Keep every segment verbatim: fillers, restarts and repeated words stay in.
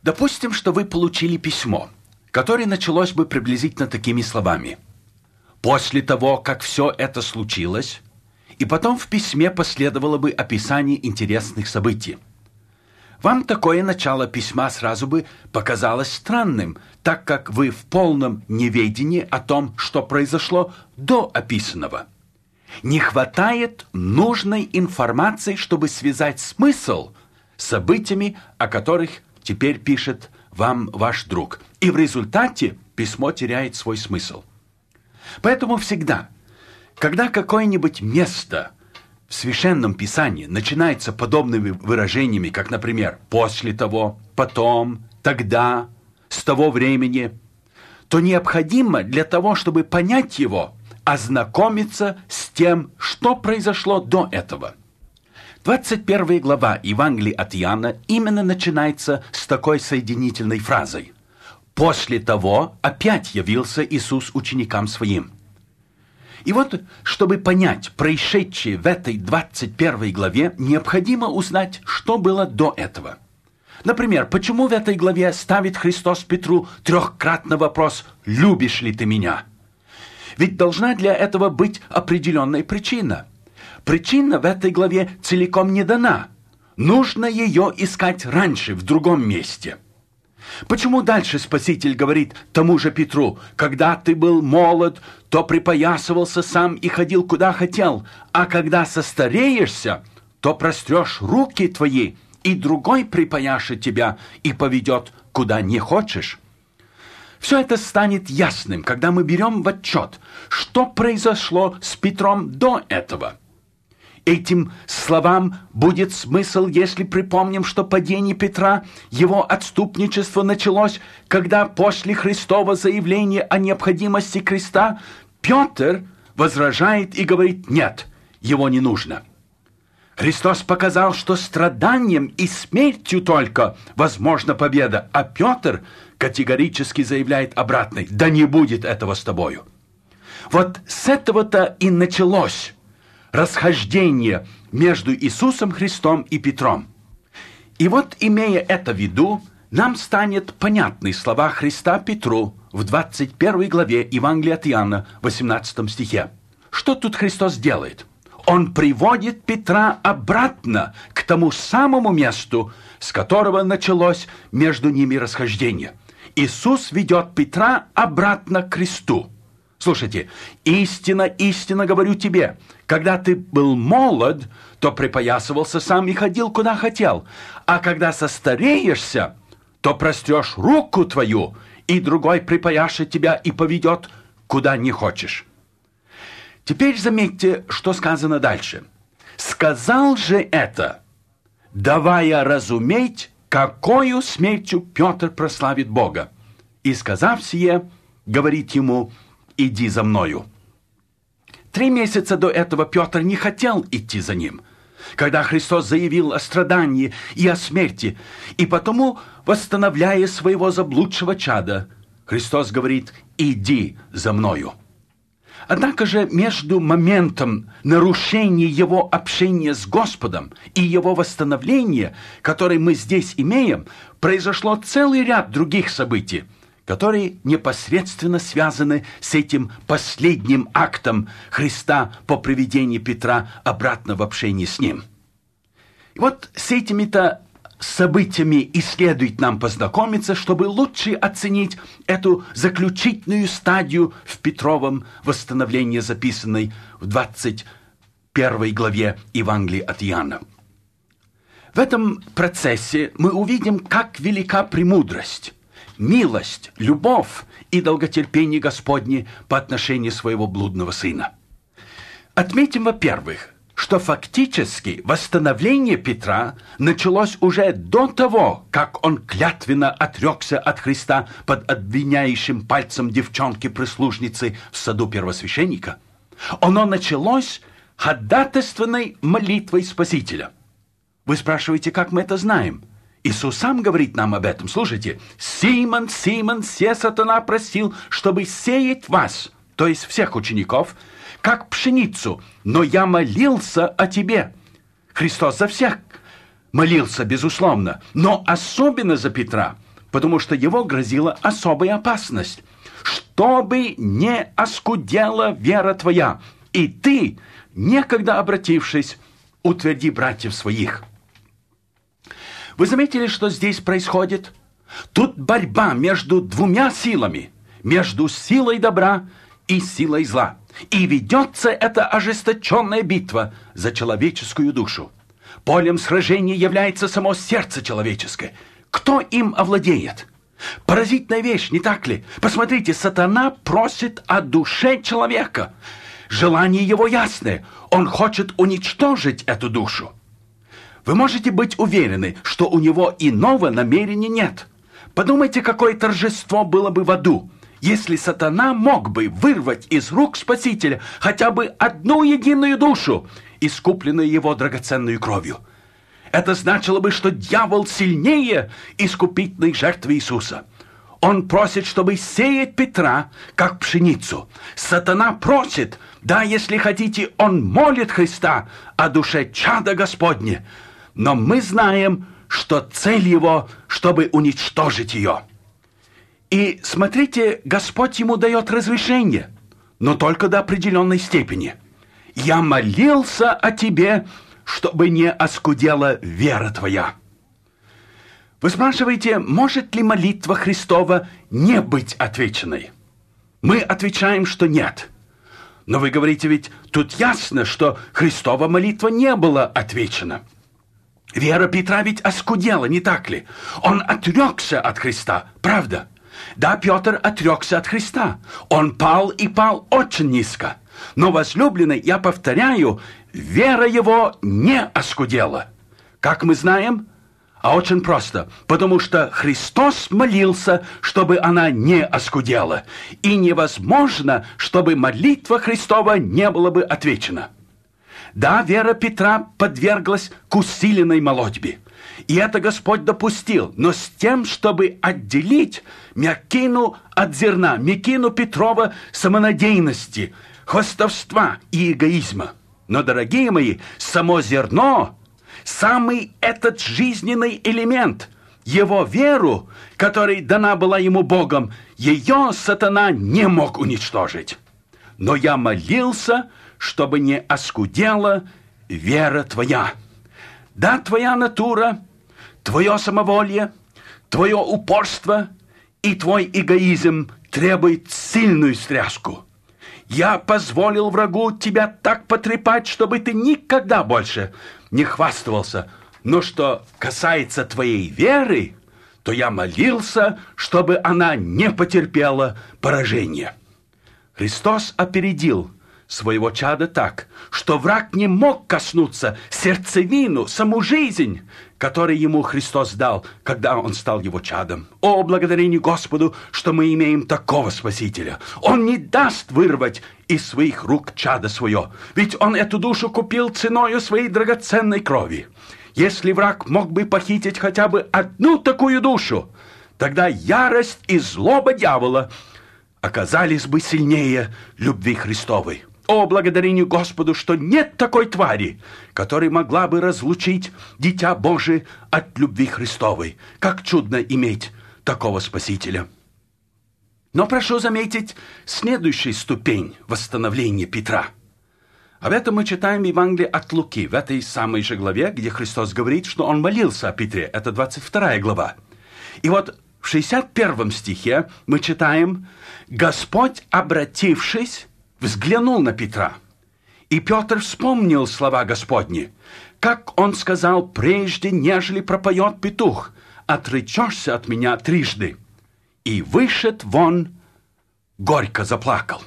Допустим, что вы получили письмо, которое началось бы приблизительно такими словами. После того, как все это случилось, и потом в письме последовало бы описание интересных событий. Вам такое начало письма сразу бы показалось странным, так как вы в полном неведении о том, что произошло до описанного. Не хватает нужной информации, чтобы связать смысл с событиями, о которых теперь пишет вам ваш друг. И в результате письмо теряет свой смысл. Поэтому всегда, когда какое-нибудь место в Священном Писании начинается подобными выражениями, как, например, «после того», «потом», «тогда», «с того времени», то необходимо для того, чтобы понять его, ознакомиться с тем, что произошло до этого. двадцать первая глава Евангелия от Иоанна именно начинается с такой соединительной фразой. «После того опять явился Иисус ученикам Своим». И вот, чтобы понять происшедшее в этой двадцать первой главе, необходимо узнать, что было до этого. Например, почему в этой главе ставит Христос Петру трехкратный вопрос «Любишь ли ты меня?». Ведь должна для этого быть определенная причина. Причина в этой главе целиком не дана. Нужно ее искать раньше, в другом месте. Почему дальше Спаситель говорит тому же Петру: «Когда ты был молод, то припоясывался сам и ходил куда хотел, а когда состареешься, то прострешь руки твои, и другой припояшет тебя и поведет куда не хочешь». Все это станет ясным, когда мы берем в отчет, что произошло с Петром до этого. Этим словам будет смысл, если припомним, что падение Петра, его отступничество началось, когда после Христова заявления о необходимости креста Петр возражает и говорит: «Нет, его не нужно». Христос показал, что страданием и смертью только возможна победа, а Петр категорически заявляет обратное: «Да не будет этого с тобою». Вот с этого-то и началось расхождение между Иисусом Христом и Петром. И вот, имея это в виду, нам станет понятны слова Христа Петру в двадцать первой главе Евангелия от Иоанна, восемнадцатом стихе. Что тут Христос делает? Он приводит Петра обратно к тому самому месту, с которого началось между ними расхождение. Иисус ведет Петра обратно к кресту. Слушайте, истинно, истинно говорю тебе, когда ты был молод, то припоясывался сам и ходил куда хотел, а когда состареешься, то прострешь руку твою, и другой припояшет тебя и поведет куда не хочешь. Теперь заметьте, что сказано дальше. «Сказал же это, давая разуметь, какою смертью Петр прославит Бога. И, сказав сие, говорит ему: иди за мною». Три месяца до этого Петр не хотел идти за ним, когда Христос заявил о страдании и о смерти, и потому, восстановляя своего заблудшего чада, Христос говорит: иди за мною. Однако же между моментом нарушения его общения с Господом и его восстановления, которое мы здесь имеем, произошло целый ряд других событий, которые непосредственно связаны с этим последним актом Христа по приведению Петра обратно в общение с Ним. И вот с этими-то событиями и следует нам познакомиться, чтобы лучше оценить эту заключительную стадию в Петровом восстановлении, записанной в двадцать первой главе Евангелия от Иоанна. В этом процессе мы увидим, как велика премудрость, милость, любовь и долготерпение Господне по отношению своего блудного сына. Отметим, во-первых, что фактически восстановление Петра началось уже до того, как он клятвенно отрекся от Христа под обвиняющим пальцем девчонки-прислужницы в саду первосвященника. Оно началось ходатайственной молитвой Спасителя. Вы спрашиваете, как мы это знаем? Иисус сам говорит нам об этом. Слушайте: «Симон, Симон, се сатана просил, чтобы сеять вас», то есть всех учеников, «как пшеницу, но я молился о тебе». Христос за всех молился, безусловно, но особенно за Петра, потому что его грозила особая опасность. «Чтобы не оскудела вера твоя, и ты, некогда обратившись, утверди братьев своих». Вы заметили, что здесь происходит? Тут борьба между двумя силами, между силой добра и силой зла. И ведется эта ожесточенная битва за человеческую душу. Полем сражения является само сердце человеческое. Кто им овладеет? Поразительная вещь, не так ли? Посмотрите, сатана просит о душе человека. Желание его ясное. Он хочет уничтожить эту душу. Вы можете быть уверены, что у него иного намерения нет. Подумайте, какое торжество было бы в аду, если сатана мог бы вырвать из рук Спасителя хотя бы одну единую душу, искупленную его драгоценную кровью. Это значило бы, что дьявол сильнее искупительной жертвы Иисуса. Он просит, чтобы сеять Петра, как пшеницу. Сатана просит, да, если хотите, он молит Христа о душе чада Господне. Но мы знаем, что цель его, чтобы уничтожить ее. И смотрите, Господь ему дает разрешение, но только до определенной степени. «Я молился о тебе, чтобы не оскудела вера твоя». Вы спрашиваете, может ли молитва Христова не быть отвеченной? Мы отвечаем, что нет. Но вы говорите, ведь тут ясно, что Христова молитва не была отвечена. Вера Петра ведь оскудела, не так ли? Он отрекся от Христа, правда? Да, Петр отрекся от Христа. Он пал и пал очень низко. Но, возлюбленный, я повторяю, вера его не оскудела. Как мы знаем? А очень просто. Потому что Христос молился, чтобы она не оскудела. И невозможно, чтобы молитва Христова не была бы отвечена. Да, вера Петра подверглась к усиленной молитве. И это Господь допустил, но с тем, чтобы отделить мякину от зерна, мякину Петрова самонадеянности, хвастовства и эгоизма. Но, дорогие мои, само зерно, самый этот жизненный элемент, его веру, которая дана была ему Богом, ее сатана не мог уничтожить. Но я молился, чтобы не оскудела вера твоя. Да, твоя натура, твое самоволие, твое упорство и твой эгоизм требуют сильную стряску. Я позволил врагу тебя так потрепать, чтобы ты никогда больше не хвастался. Но что касается твоей веры, то я молился, чтобы она не потерпела поражения. Христос опередил своего чада так, что враг не мог коснуться сердцевину, саму жизнь, которую ему Христос дал, когда он стал его чадом. О, благодарение Господу, что мы имеем такого Спасителя. Он не даст вырвать из своих рук чадо свое, ведь он эту душу купил ценою своей драгоценной крови. Если враг мог бы похитить хотя бы одну такую душу, тогда ярость и злоба дьявола оказались бы сильнее любви Христовой. О, благодарению Господу, что нет такой твари, которая могла бы разлучить Дитя Божие от любви Христовой. Как чудно иметь такого Спасителя. Но прошу заметить следующую ступень восстановления Петра. Об этом мы читаем в Евангелии от Луки, в этой самой же главе, где Христос говорит, что Он молился о Петре. Это двадцать вторая глава. И вот в шестьдесят первом стихе мы читаем: «Господь, обратившись, взглянул на Петра, и Петр вспомнил слова Господни, как он сказал: прежде, нежели пропоет петух, отречешься от меня трижды. И вышед вон, горько заплакал».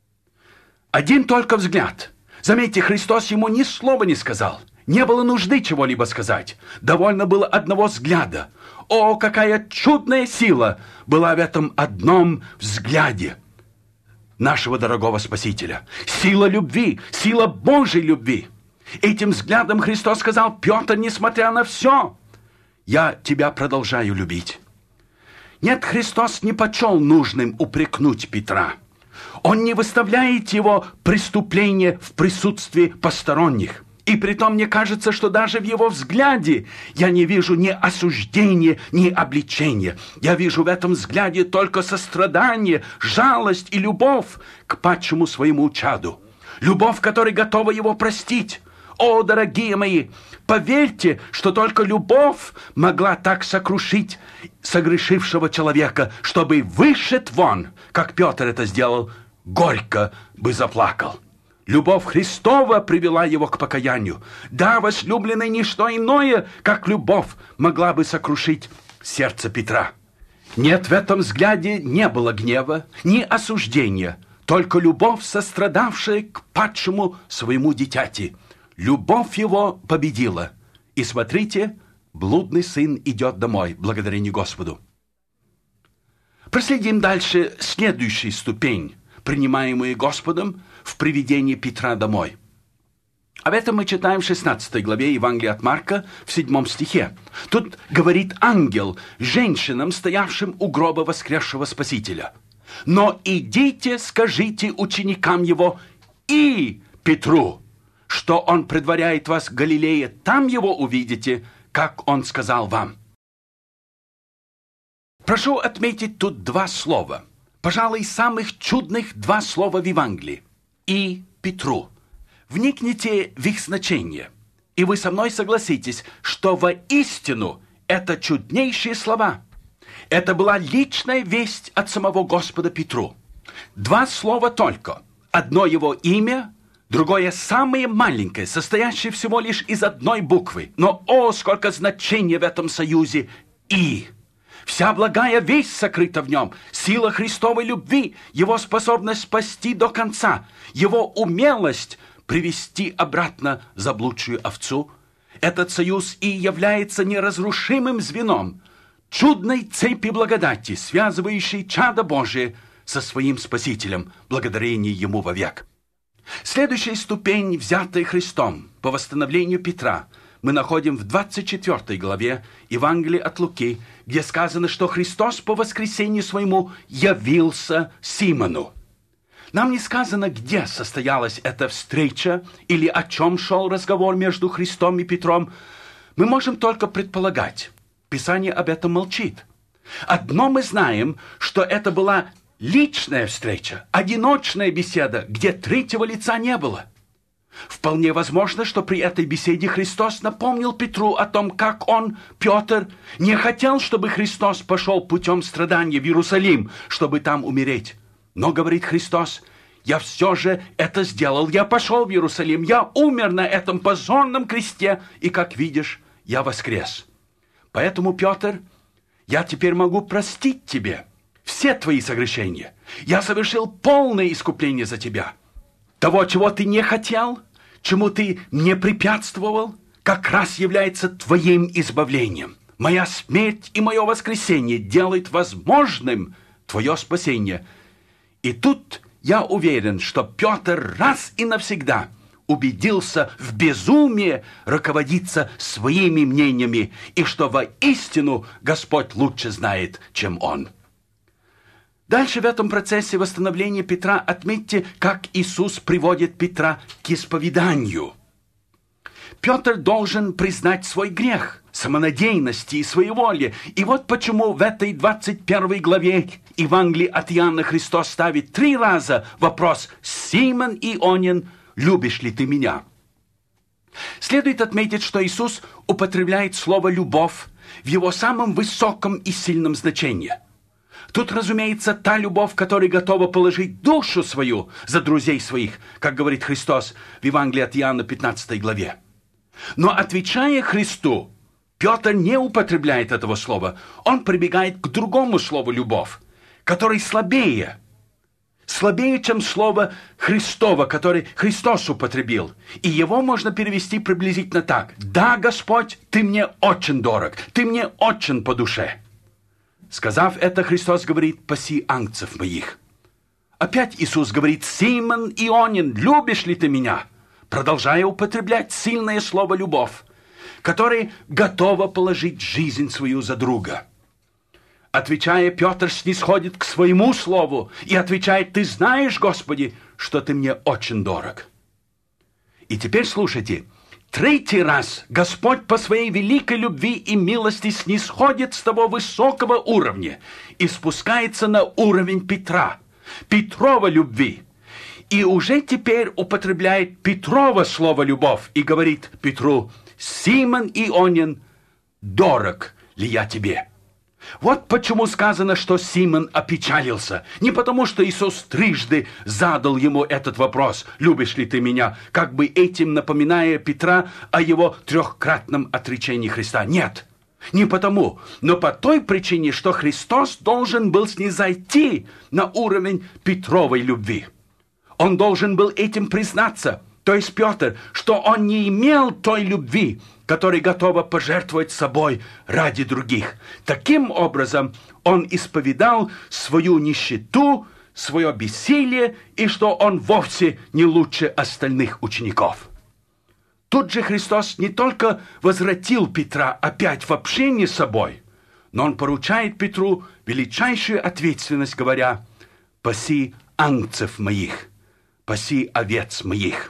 Один только взгляд. Заметьте, Христос ему ни слова не сказал. Не было нужды чего-либо сказать. Довольно было одного взгляда. О, какая чудная сила была в этом одном взгляде нашего дорогого Спасителя. Сила любви, сила Божьей любви. Этим взглядом Христос сказал: Петр, несмотря на все, я тебя продолжаю любить. Нет, Христос не почел нужным упрекнуть Петра. Он не выставляет его преступление в присутствии посторонних. И притом мне кажется, что даже в его взгляде я не вижу ни осуждения, ни обличения. Я вижу в этом взгляде только сострадание, жалость и любовь к падшему своему чаду. Любовь, которая готова его простить. О, дорогие мои, поверьте, что только любовь могла так сокрушить согрешившего человека, чтобы вышед вон, как Петр это сделал, горько бы заплакал. Любовь Христова привела его к покаянию. Да, возлюбленный, ничто иное, как любовь, могла бы сокрушить сердце Петра. Нет, в этом взгляде не было гнева, ни осуждения, только любовь, сострадавшая к падшему своему дитяти. Любовь его победила. И смотрите, блудный сын идет домой, благодарение Господу. Проследим дальше следующую ступень, принимаемую Господом в приведении Петра домой. Об этом мы читаем в шестнадцатой главе Евангелия от Марка в седьмом стихе. Тут говорит ангел женщинам, стоявшим у гроба воскресшего Спасителя: «Но идите, скажите ученикам его и Петру, что он предваряет вас в Галилее, там его увидите, как он сказал вам». Прошу отметить тут два слова. Пожалуй, самых чудных два слова в Евангелии. «И Петру». Вникните в их значение, и вы со мной согласитесь, что воистину это чуднейшие слова. Это была личная весть от самого Господа Петру. Два слова только. Одно его имя, другое самое маленькое, состоящее всего лишь из одной буквы. Но, о, сколько значения в этом союзе «и». Вся благая весть сокрыта в нем, сила Христовой любви, его способность спасти до конца, его умелость привести обратно заблудшую овцу. Этот союз и является неразрушимым звеном чудной цепи благодати, связывающей чадо Божие со своим Спасителем, благодарение Ему вовек. Следующая ступень, взятая Христом по восстановлению Петра, мы находим в двадцать четвёртой главе Евангелия от Луки, где сказано, что Христос по воскресению своему явился Симону. Нам не сказано, где состоялась эта встреча или о чем шел разговор между Христом и Петром. Мы можем только предполагать. Писание об этом молчит. Одно мы знаем, что это была личная встреча, одиночная беседа, где третьего лица не было. Вполне возможно, что при этой беседе Христос напомнил Петру о том, как он, Петр, не хотел, чтобы Христос пошел путем страдания в Иерусалим, чтобы там умереть. Но, говорит Христос, я все же это сделал, я пошел в Иерусалим, я умер на этом позорном кресте, и, как видишь, я воскрес. Поэтому, Петр, я теперь могу простить тебе все твои согрешения. Я совершил полное искупление за тебя. Того, чего ты не хотел, чему ты не препятствовал, как раз является твоим избавлением. Моя смерть и мое воскресение делают возможным твое спасение. И тут я уверен, что Петр раз и навсегда убедился в безумии руководиться своими мнениями, и что воистину Господь лучше знает, чем он. Дальше в этом процессе восстановления Петра отметьте, как Иисус приводит Петра к исповеданию. Петр должен признать свой грех, самонадеянности и своеволия. И вот почему в этой двадцать первой главе Евангелия от Иоанна Христос ставит три раза вопрос: «Симон Ионин, любишь ли ты меня?» Следует отметить, что Иисус употребляет слово «любовь» в его самом высоком и сильном значении. Тут, разумеется, та любовь, которая готова положить душу свою за друзей своих, как говорит Христос в Евангелии от Иоанна пятнадцатой главе. Но, отвечая Христу, Петр не употребляет этого слова. Он прибегает к другому слову «любовь», которое слабее. Слабее, чем слово Христово, которое Христос употребил. И его можно перевести приблизительно так: «Да, Господь, ты мне очень дорог, ты мне очень по душе». Сказав это, Христос говорит: «Паси агнцев моих». Опять Иисус говорит: «Симон Ионин, любишь ли ты меня?» Продолжая употреблять сильное слово «любовь», которое готово положить жизнь свою за друга. Отвечая, Петр снисходит к своему слову и отвечает: «Ты знаешь, Господи, что ты мне очень дорог». И теперь слушайте, третий раз Господь по своей великой любви и милости снисходит с того высокого уровня и спускается на уровень Петра, Петрова любви. И уже теперь употребляет Петрова слово «любовь» и говорит Петру: «Симон Ионин, дорог ли я тебе?» Вот почему сказано, что Симон опечалился. Не потому, что Иисус трижды задал ему этот вопрос: «Любишь ли ты меня?», как бы этим напоминая Петра о его трехкратном отречении Христа. Нет, не потому, но по той причине, что Христос должен был снизойти на уровень Петровой любви. Он должен был этим признаться, то есть Петр, что он не имел той любви, которая готова пожертвовать собой ради других. Таким образом, он исповедал свою нищету, свое бессилие, и что он вовсе не лучше остальных учеников. Тут же Христос не только возвратил Петра опять в общение с собой, но он поручает Петру величайшую ответственность, говоря: «Паси ангцев моих, паси овец моих».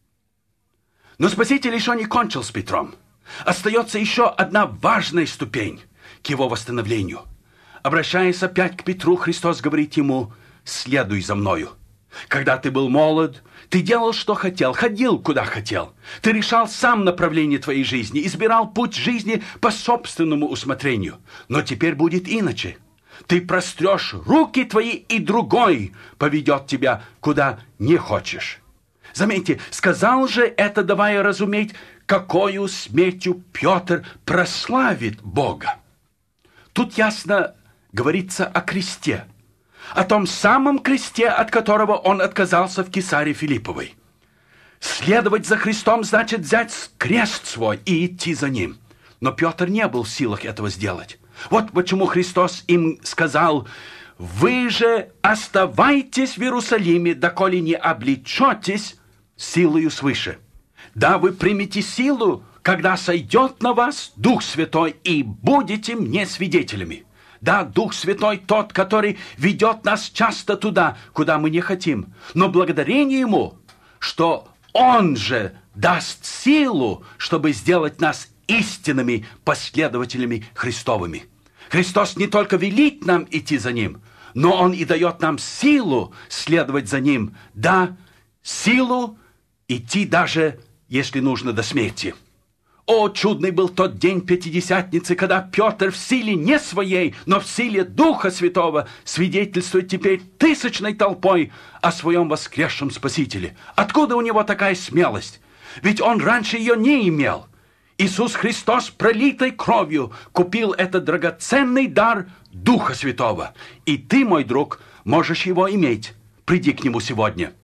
Но Спаситель еще не кончил с Петром. Остается еще одна важная ступень к его восстановлению. Обращаясь опять к Петру, Христос говорит ему: «Следуй за мною. Когда ты был молод, ты делал, что хотел, ходил, куда хотел. Ты решал сам направление твоей жизни, избирал путь жизни по собственному усмотрению. Но теперь будет иначе. Ты прострешь руки твои, и другой поведет тебя, куда не хочешь». Заметьте, сказал же это, давая разуметь, какою смертью Петр прославит Бога. Тут ясно говорится о кресте, о том самом кресте, от которого он отказался в Кесаре Филипповой. Следовать за Христом значит взять крест свой и идти за ним. Но Петр не был в силах этого сделать. Вот почему Христос им сказал: «Вы же оставайтесь в Иерусалиме, доколе не облечетесь силою свыше. Да, вы примете силу, когда сойдет на вас Дух Святой, и будете мне свидетелями». Да, Дух Святой тот, который ведет нас часто туда, куда мы не хотим. Но благодарение Ему, что Он же даст силу, чтобы сделать нас истинными последователями Христовыми. Христос не только велит нам идти за Ним, но Он и дает нам силу следовать за Ним. Да, силу идти даже, если нужно, до смерти. О, чудный был тот день Пятидесятницы, когда Петр в силе не своей, но в силе Духа Святого свидетельствует теперь тысячной толпой о своем воскресшем Спасителе. Откуда у него такая смелость? Ведь он раньше ее не имел. Иисус Христос пролитой кровью купил этот драгоценный дар Духа Святого. И ты, мой друг, можешь его иметь. Приди к нему сегодня.